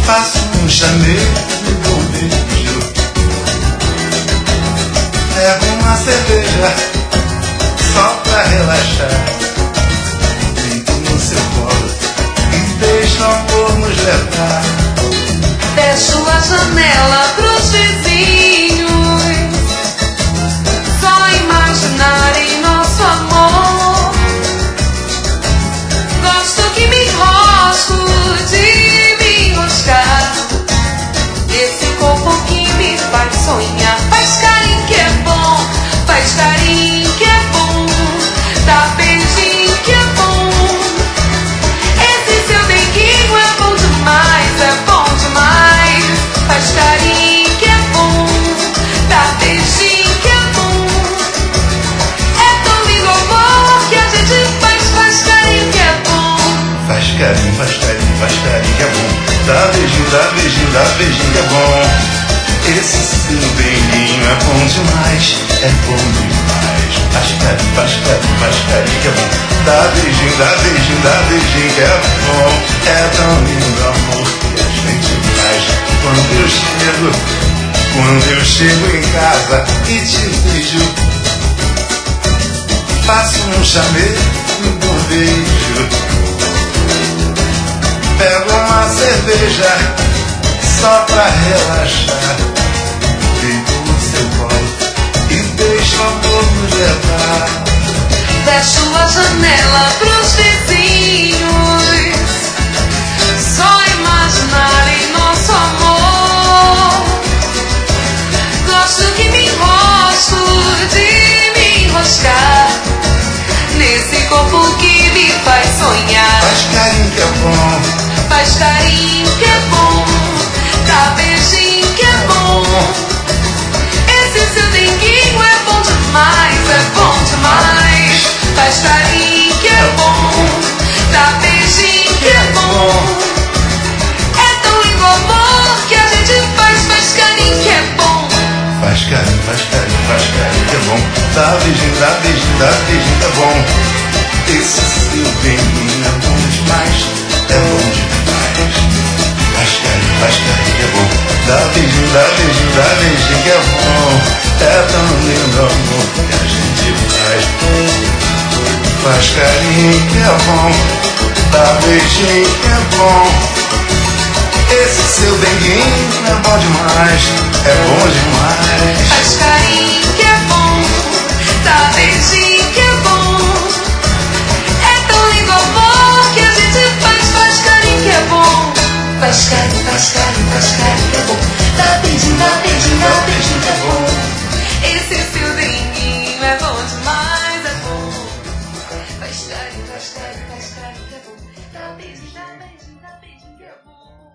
Faço um chamego e um beijo. Pego uma cerveja só pra relaxar. Deito no seu colo e deixo o amor nos levar. Fecho a janela pros vizinhos, só imaginarem nosso amor. Gosto que me enrosco de me enroscar. Esse corpo que me faz sonhar. Faz carinho que é bom, faz carinho que é bom, dá beijinho que é bom. Esse seu denguinho é bom demais, é bom demais. Faz carinho que é bom, dá beijinho que é bom. É tão lindo o amor que a gente faz carinho que é bom. Faz carinho, faz carinho, faz carinho que é bom. Dá beijinho, dá beijinho, dá beijinho que é bom. Esse seu beijinho é bom demais, é bom demais. Faz carinho, faz carinho, faz carinho que é bom. Dá beijinho, dá beijinho, dá beijinho que é bom. É tão lindo o amor que a gente faz. Quando eu chego em casa e te vejo, faço um chamego e um beijo. Pego uma cerveja só pra relaxar. Deito no seu colo e deixo o amor nos levar. Fecho a janela pros vizinhos, só imaginarem nosso amor. Gosto que me enrosco de me enroscar. Nesse corpo que me faz sonhar. Faz carinho que é bom, faz carinho que é bom, dá beijinho que é bom. Esse seu denguinho é bom demais, é bom demais. Faz carinho que é bom, dá beijinho que é bom. É tão lindo o amor que a gente faz carinho que é bom. Faz carinho, faz carinho, faz carinho que é bom. Dá beijinho, dá beijinho, dá beijinho que é bom. Esse seu beijinho é bom demais, é bom demais. Faz carinho que é bom. Dá beijinho, dá beijinho, dá beijinho que é bom. É tão lindo o amor que a gente faz. Faz carinho que é bom, dá beijinho que é bom. Esse seu denguinho é bom demais, é bom demais. Faz carinho que é bom, dá beijinho que é bom. É tão lindo o amor que a gente faz carinho que é bom. Faz carinho que é bom. Dá beijinho, dá beijinho, dá beijinho que é bom. Esse seu denguinho é bom demais, é bom. Faz carinho que é bom. Dá beijinho que é bom.